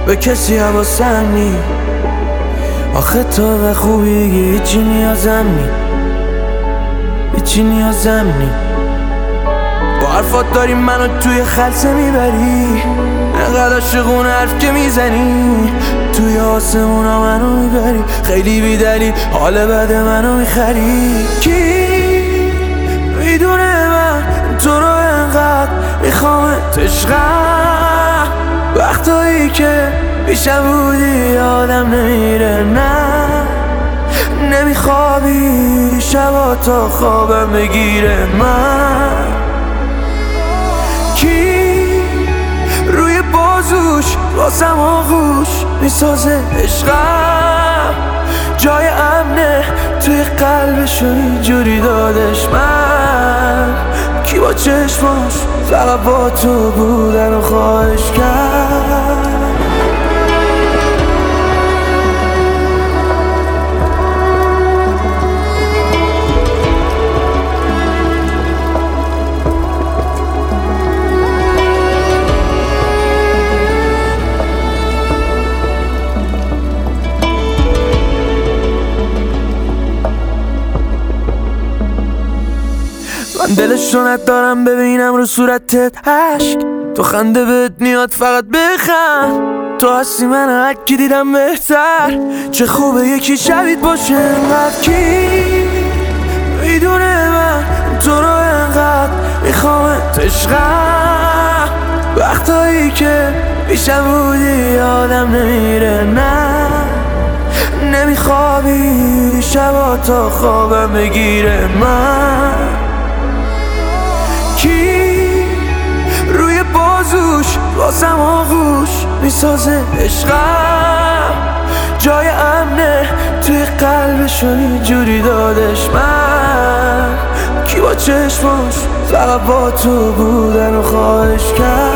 به کسی حواسم نی. آخه تو به خوبی هیچی نیازم نی، هیچی نیازم نی. با حرفات داری منو توی خلسه میبری، انقدر عاشقون حرف که میزنی توی آسمونا منو میبری. خیلی بی دلیل حال بد منو میخری. کی میدونه من تو رو انقدر میخوامت عشقم، وقتایی که پیشم بودی آدم نمیره، نه نمیخوابی شبا تا خوابم بگیره. من کی روی بازوش واسم آغوش میسازه عشقم، جای امنه توی قلبشو اینجوری دادش. من کی با چشماش فقط با تو بودن و خواهش کرد. من دلش رو ندارم ببینم رو صورتت عشق، تو خنده بهت میاد فقط بخند. تو هستی من هرکی دیدم بهتر، چه خوبه یکی شبیت باشه انقدر. کی میدونه من تو رو انقدر میخوامت عشقم، وقتایی که پیشم بودی آدم نمیره، نه نمیخوابی شبا تا خوابم بگیره. من کی روی بازوش واسم آغوش میسازه عشقم، جای امنه توی قلبشو اینجوری دادش. من کی با چشماش فقط با تو بودن و خواهش کرد.